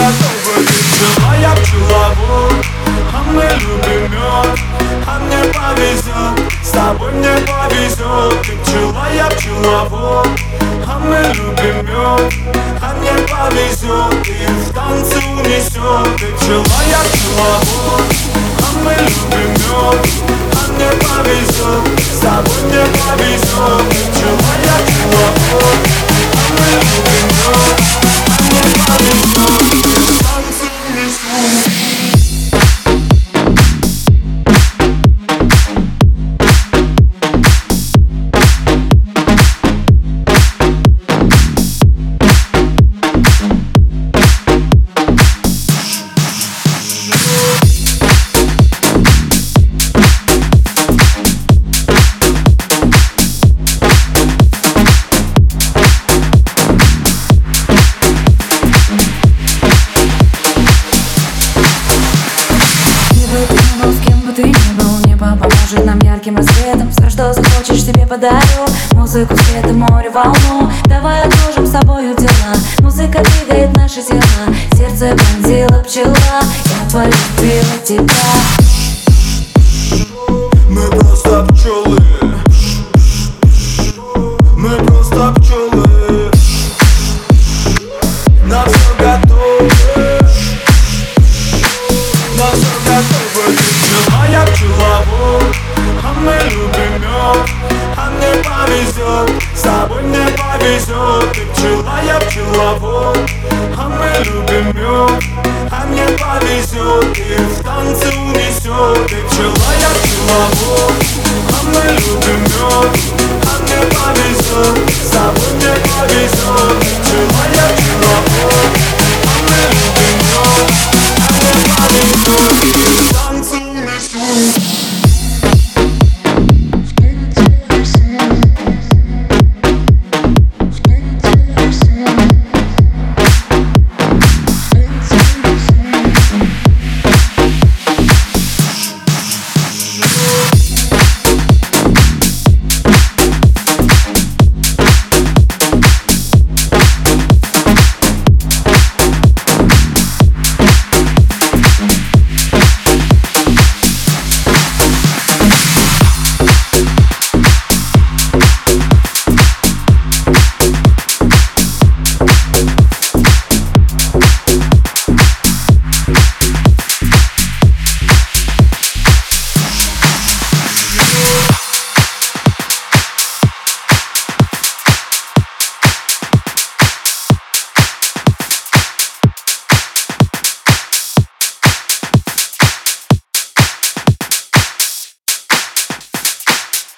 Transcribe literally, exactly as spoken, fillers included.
готова. Ты пчела, я пчеловод, а мы любим мед. А мне повезет, с тобой мне повезет. Ты пчела, я пчеловод, а мы любим мед. А мне повезет, и в танце унесет. Ты пчела, я пчеловод, а мы любим мед. А мне повезет, с тобой мне повезет. Ты пчела, я пчеловод, а мы любим мед. А мне повезет, и в танце унесет. Поможет нам ярким рассветом. Все, что захочешь, тебе подарю. Музыку, свет и море, волну. Давай отложим с тобою дела. Музыка двигает наши тела. Сердце пронзила пчела. Я полюбила тебя. Мы просто пчелы. Мы просто пчелы. На все готовы. На все готовы. Ты пчела, я пчеловод, а мы любим мед. А мне повезет, с тобой мне повезет. Ты пчела, я пчеловод, а мы любим мед. А мне повезет, и в танце унесет. Ты пчела,